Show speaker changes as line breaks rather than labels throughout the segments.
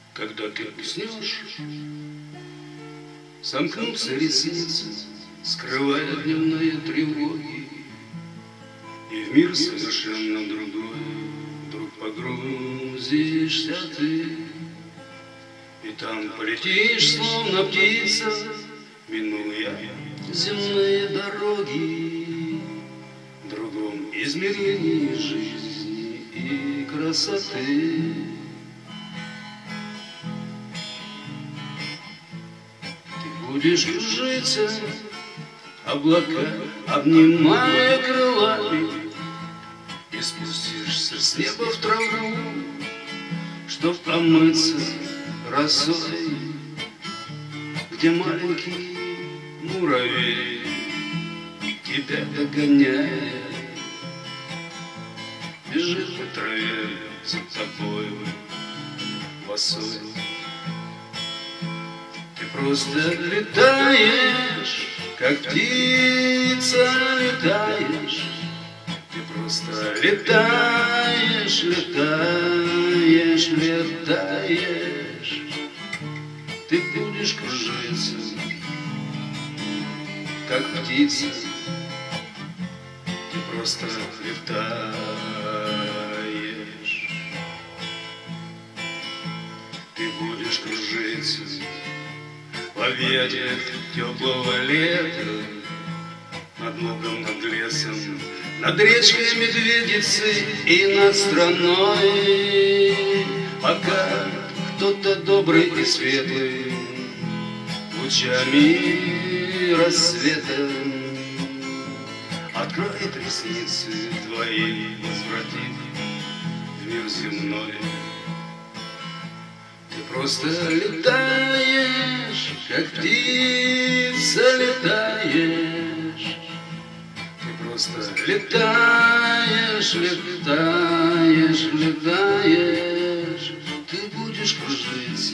Когда ты уснешь, сомкнутся ресницы, скрывая дневные тревоги, и в мир совершенно другой вдруг погрузишься ты. И там полетишь, словно птица, минуя земные дороги, в другом измерении жизни и красоты. Ты будешь кружиться, облака обнимая крылами, и спустишься с неба в траву, чтоб омыться росой, где маленький муравей тебя догоняет, бежит по траве за тобою босой. Ты просто летаешь, как птица летаешь. Ты просто летаешь, летаешь, летаешь. Ты будешь кружиться, как птица. Ты просто летаешь. Ты будешь кружиться в объятиях теплого лета, над лугом, над лесом, над речкой Медведицы и над страной, пока кто-то добрый и светлый лучами рассвета откроет ресницы твои, возвратив в мир земной. Ты просто летаешь, как птица летаешь. Ты просто летаешь, летаешь, летаешь. Ты будешь кружиться,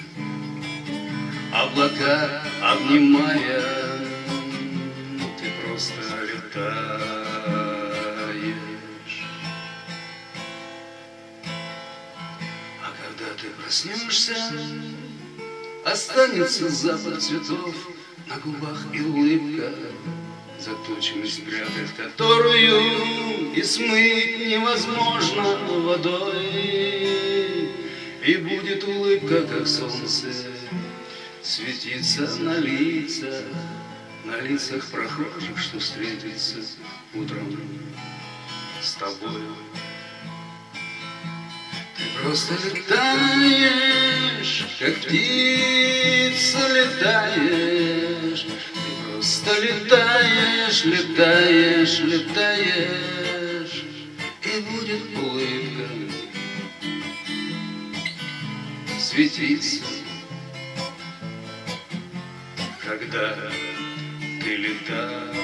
облака обнимая. Ты просто летаешь. А когда ты проснешься, останется запах цветов на губах и улыбка, за тучами спрятать которую и смыть невозможно водой. И будет улыбка, как солнце, светиться на лицах прохожих, что встретится утром с тобой. Ты просто летаешь, как птица летаешь. Ты просто летаешь, летаешь, летаешь. И будет улыбка светиться, когда ты летаешь.